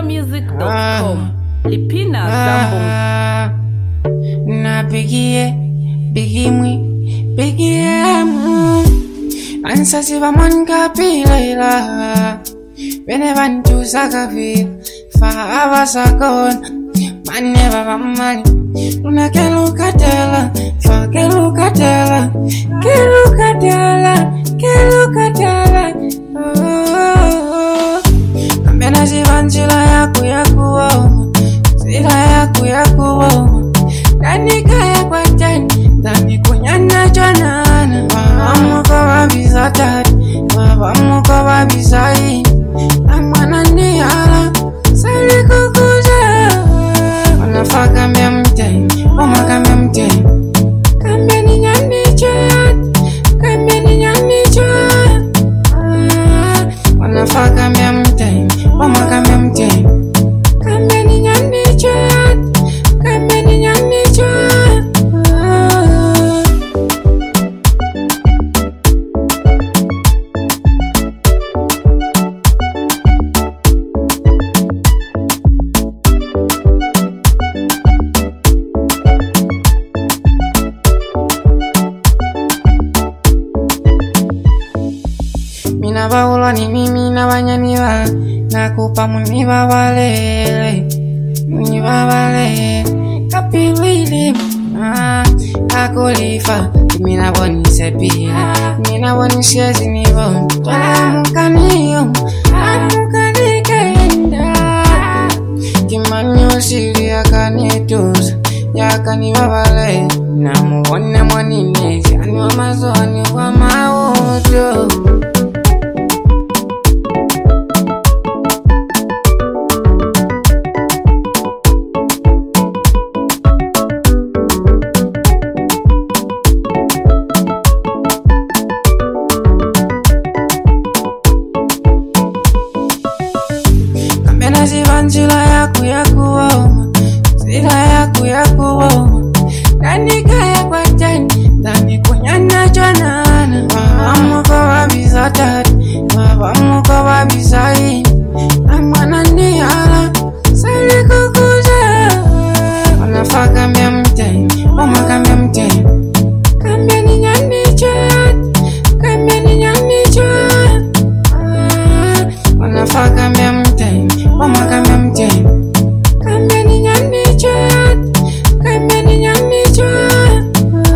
mbungamusic.com. Lipina Zambung. Na bigie ansasi vamanka pilaila vene vantu sakavila fahava sakon maneva vamani una kelukatela fa kelukatela ambena sivanzila yaku sila yaku Dani kaya kwa jani, dani kunyana janana. Wabamuka wabisa tati, wabamuka wabisa hii. Amana ni hala, sali kukuza. Wanafa kambia mtei, wama kambia mtei. Kambia ni nyani chat, kambia ni nyani chat. Wanafa kambia mtei, wama kambia mtei. Kambia ni nyani chat, kambia ni nyani chat. Mina baulwa ni mimi na wanyaniwa nakupa muniwa walele kapilili akulifa mina boni sepia mina boni siezi nivo amukaniyo amukanikenda kimanyo sili yakanituza yakaniwa wale namuone mwaninezi aniwa mazoni kwa mauto Sivanzila yaku sila yaku Dani kaya kwa jani, dani kunyana janana. Wabamuka wabisa tati, wabamuka wabisa hii. Amana ni hala, sali kukuza. Wanafa kambia mtei, wama kambia mtei. Kambia ni nyani chat, kambia ni nyani chat. Wanafa kambia mtei, wama kambia mtei. Kambia ni nyani chat, kambia ni nyani chat.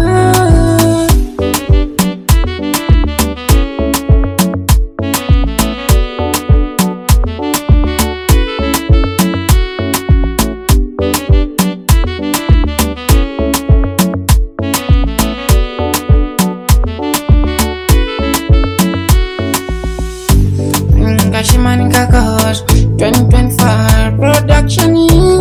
Kashimani kakos 2025 production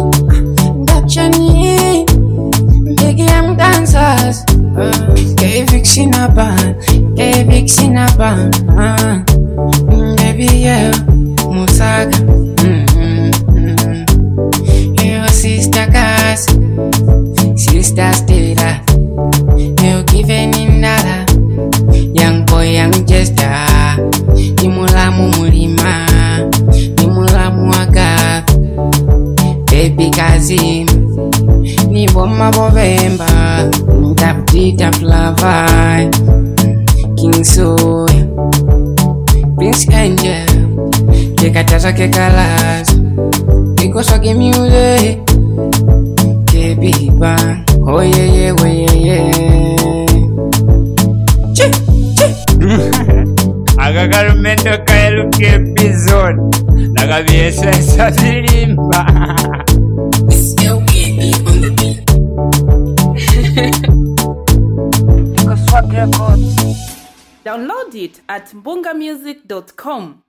Big M dancers K-Vix in a band Baby yeah Musaga Your sister Cass Sister Stella You giving in nada Young boy young jester Nimulamu mulima Nimulamu waka Baby Kazim Niboma bobemba Ntaptita flavai King Soya Prince Angel Kekatasa kekalas Kikosa kemiule Kebiba Oh yeah Akakarumendo kaeluke episode Nakabiesa safilimba Download it at mbungamusic.com.